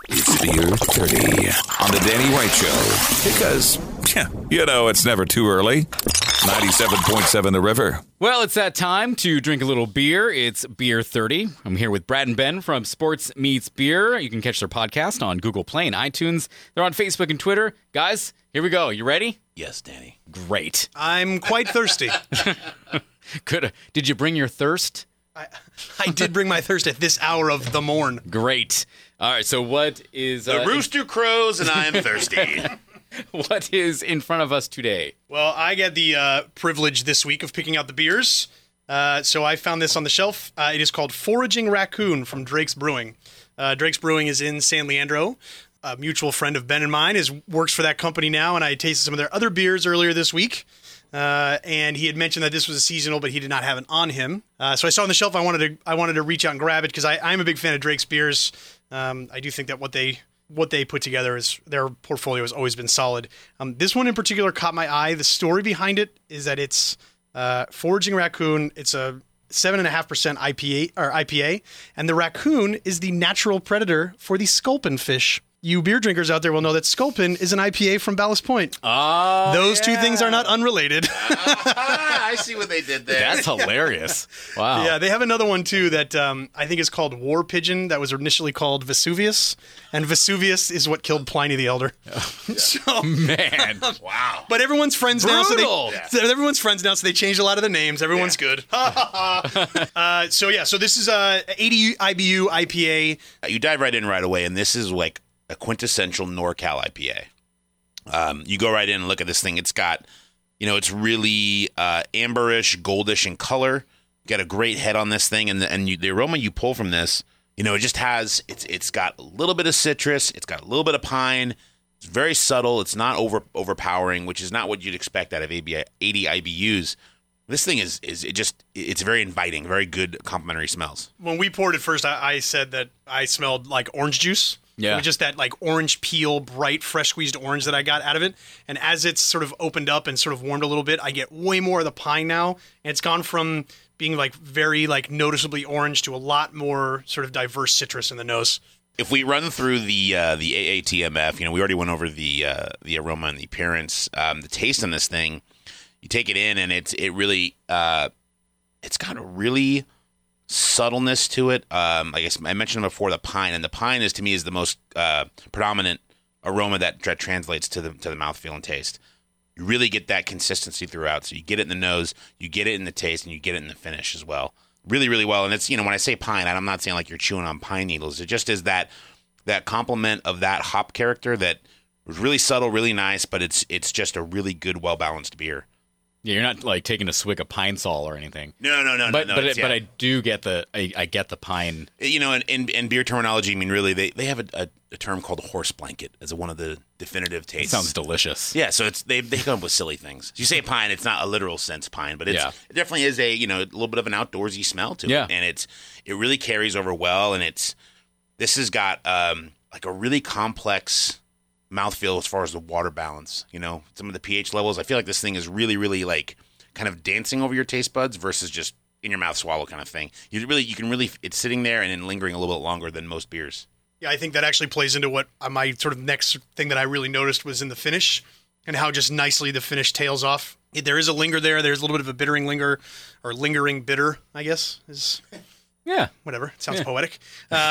It's Beer 30 on the Danny White Show. Because, it's never too early. 97.7 The River. Well, it's that time to drink a little beer. It's Beer 30. I'm here with Brad and Ben from Sports Meets Beer. You can catch their podcast on Google Play and iTunes. They're on Facebook and Twitter. Guys, here we go. You ready? Yes, Danny. Great. I'm quite thirsty. Good. Did you bring your thirst? I did bring my thirst at this hour of the morn. Great. All right, so what is... The rooster crows and I am thirsty. What is in front of us today? Well, I get the privilege this week of picking out the beers. So I found this on the shelf. It is called Foraging Raccoon from Drake's Brewing. Drake's Brewing is in San Leandro. A mutual friend of Ben and mine works for that company now, and I tasted some of their other beers earlier this week. And he had mentioned that this was a seasonal, but he did not have it on him. So I saw it on the shelf. I wanted to reach out and grab it because I'm a big fan of Drake's beers. I do think that what they put together is their portfolio has always been solid. This one in particular caught my eye. The story behind it is that it's Foraging Raccoon. It's a 7.5% IPA, and the raccoon is the natural predator for the sculpin fish. You beer drinkers out there will know that Sculpin is an IPA from Ballast Point. Oh, Those two things are not unrelated. I see what they did there. That's hilarious. Wow. Yeah, they have another one too that I think is called War Pigeon that was initially called Vesuvius, and Vesuvius is what killed Pliny the Elder. So, Man. Wow. but everyone's friends now, Brutal. so they changed a lot of the names. Everyone's good. So this is a 80 IBU IPA. You dive right in right away, and this is like a quintessential NorCal IPA. You go right in and look at this thing. It's got, it's really amberish, goldish in color. You got a great head on this thing, and the aroma you pull from this, it just has. It's got a little bit of citrus. It's got a little bit of pine. It's very subtle. It's not overpowering, which is not what you'd expect out of 80 IBUs. This thing it's very inviting, very good complementary smells. When we poured it first, I said that I smelled like orange juice. Yeah. It was just that like orange peel, bright, fresh squeezed orange that I got out of it. And as it's sort of opened up and sort of warmed a little bit, I get way more of the pine now. And it's gone from being like very like noticeably orange to a lot more sort of diverse citrus in the nose. If we run through the AATMF, we already went over the aroma and the appearance, the taste on this thing. You take it in, and it's got a really subtleness to it. I mentioned before the pine, and the pine to me is the most predominant aroma that translates to the mouthfeel and taste. You really get that consistency throughout. So you get it in the nose, you get it in the taste, and you get it in the finish as well. Really, really well. And it's when I say pine, I'm not saying like you're chewing on pine needles. It just is that complement of that hop character that was really subtle, really nice, but it's just a really good, well balanced beer. Yeah, you're not like taking a swig of Pine Sol or anything. No. But I do get I get the pine. In beer terminology, really they have a term called horse blanket as one of the definitive tastes. Sounds delicious. Yeah, so they come up with silly things. You say pine, it's not a literal sense pine, but it definitely is a little bit of an outdoorsy smell to it, and it really carries over well. And this has got like a really complex mouthfeel as far as the water balance, some of the pH levels. I feel like this thing is really, really like kind of dancing over your taste buds versus just in your mouth swallow kind of thing. You can really, it's sitting there and then lingering a little bit longer than most beers. Yeah, I think that actually plays into what my sort of next thing that I really noticed was in the finish and how just nicely the finish tails off. There is a linger there. There's a little bit of a bittering linger or lingering bitter, I guess is whatever. It sounds poetic.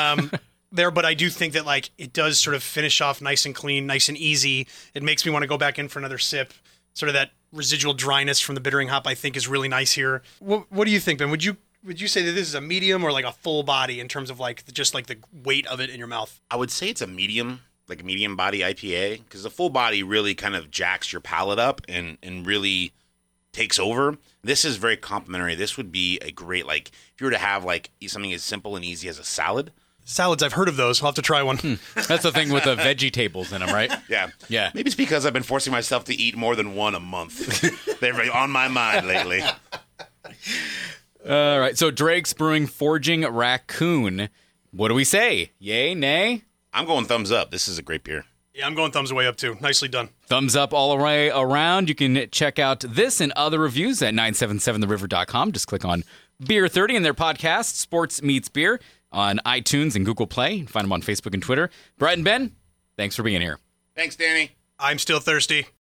There, but I do think that like it does sort of finish off nice and clean, nice and easy. It makes me want to go back in for another sip. Sort of that residual dryness from the bittering hop I think is really nice here. What do you think, Ben? Would you say that this is a medium or like a full body in terms of like just like the weight of it in your mouth? I would say it's a medium, like a medium body IPA, because the full body really kind of jacks your palate up and really takes over. This is very complimentary. This would be a great, like if you were to have like something as simple and easy as a salad. Salads, I've heard of those. I'll have to try one. That's the thing with the veggie tables in them, right? Yeah. Yeah. Maybe it's because I've been forcing myself to eat more than one a month. They're on my mind lately. All right. So Drake's Brewing Foraging Raccoon. What do we say? Yay, nay? I'm going thumbs up. This is a great beer. Yeah, I'm going thumbs way up too. Nicely done. Thumbs up all the way around. You can check out this and other reviews at 977theriver.com. Just click on Beer 30 in their podcast, Sports Meets Beer. on iTunes and Google Play. Find them on Facebook and Twitter. Brett and Ben, thanks for being here. Thanks, Danny. I'm still thirsty.